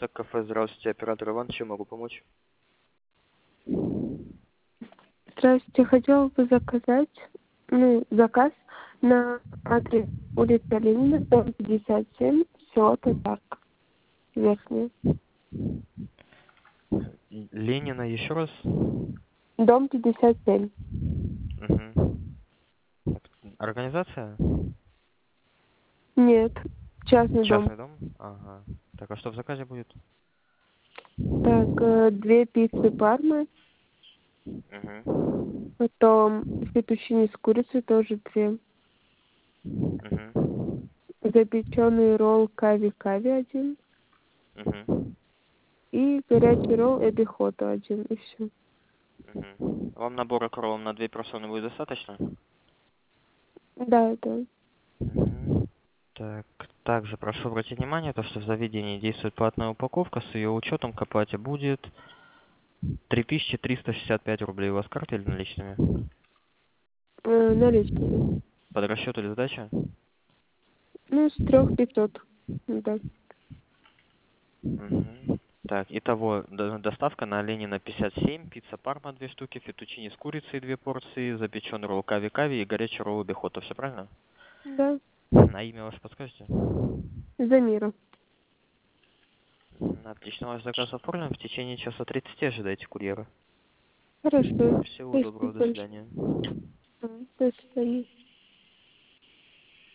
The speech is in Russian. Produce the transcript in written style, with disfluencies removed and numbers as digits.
Лакомство кафе. Здравствуйте, оператор Иван. Чем могу помочь? Здравствуйте, хотела бы заказать, заказ на адрес улица Ленина, дом 57, село Татарка, Верхняя. Ленина еще раз? Дом 57. Угу. Организация? Нет, частный дом. Частный дом? Ага. Так, а что в заказе будет? Так, 2 пиццы Парма, Угу. потом фетучини с курицей тоже 2. Угу. Запеченный ролл кави-кави 1. Угу. И горячий ролл эбихото 1, и все. Угу. Вам набора кроллов на 2 персоны будет достаточно? Да, да. Мгм. Так, также прошу обратить внимание, то, что в заведении действует платная упаковка, с ее учетом к оплате будет 3365 рублей. У вас карта или наличными? Наличными. Под расчет или сдача? С 3500. Да. Мгм. Так, итого доставка на Ленина 57, пицца Парма 2 штуки, фетучини с курицей 2 порции, запеченный ролл кави-кави и горячий ролл бихота. Все правильно? Да. На имя ваше подскажете? Замира. Отлично, ваш заказ оформлен. В течение часа 30 ожидайте курьера. Хорошо. Всего Спасибо доброго, до большое. свидания. До свидания.